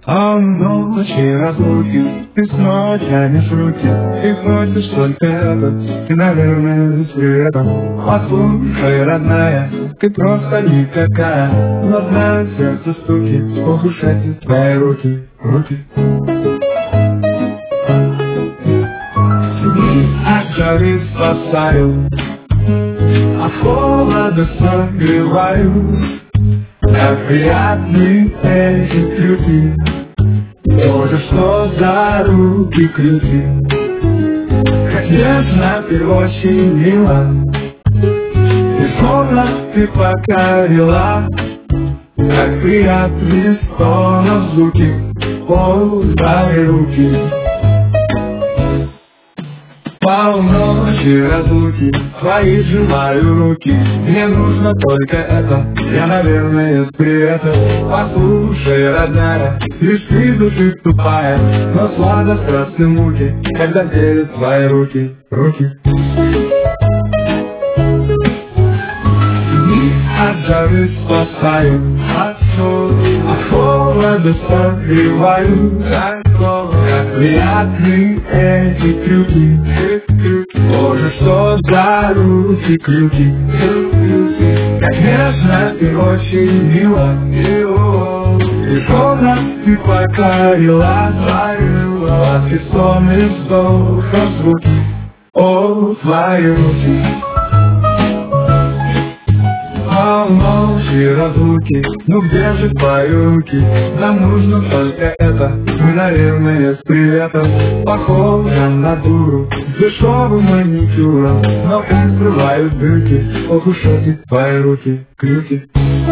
А ночи разлуки, ты снова тянешь руки и просишь только это, ты, наверное, с приветом. Послушай, родная, ты просто никакая, но знаю сердце стуки, ох уж эти твои руки, руки. От жары спасаю, от холода согреваю. Как приятны эти трюки, тоже что за руки крюки. Как нежно ты очень мила, и словно ты покорила. Как приятны снова звуки, о, твои руки. Полночи разлуки, твои сжимаю руки. Мне нужно только это, я, наверное, с приветом. Послушай, родная, лишь ты души тупая, но сладострастны муки, когда делят твои руки, руки. От жары спасаю, от холода согреваю. Как приятны эти трюки, боже, что за руки крюки. Как нежно ты очень мила, и словно ты покорила. От бессонных вздохов звуки, о, твои руки. Ночи разлуки, ну где же твои руки? Нам нужно только это, мы, наверное, с приветом. Похожа на дуру, с дешевым маникюром, но им скрывают дырки, ох уж эти твои руки, крюки.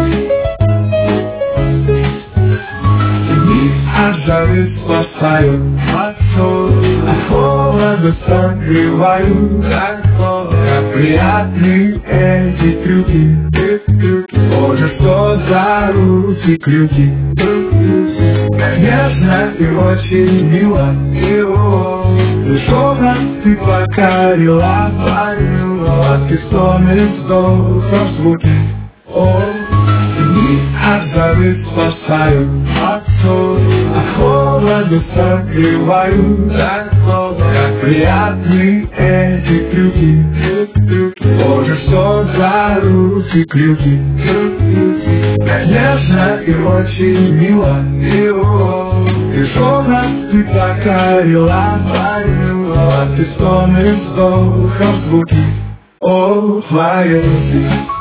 От жары спасаю, от холода согреваю. Как приятны эти трюки, боже, что за руки крюки. Как нежно и очень мило, и словно ты покорила. От бессонных вздохов звуки, о, от жары спасаю, от холода согреваю. Как приятны эти трюки, боже, что за руки крюки. Конечно, и очень мило, и словно ты покорила. От бессонных вздохов звуки, о, твои руки.